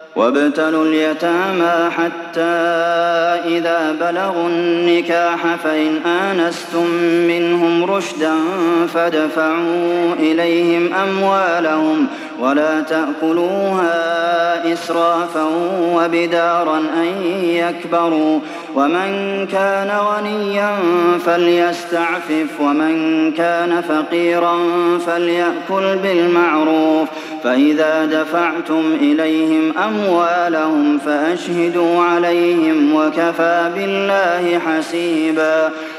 وابتلوا اليتامى حتى إذا بلغوا النكاح فإن آنستم منهم رشدا فادفعوا إليهم أموالهم ولا تأكلوها إسرافا وبدارا أن يكبروا ومن كان غنيا فليستعفف ومن كان فقيرا فليأكل بالمعروف فإذا دفعتم إليهم أموالهم فأشهدوا عليهم وكفى بالله حسيبا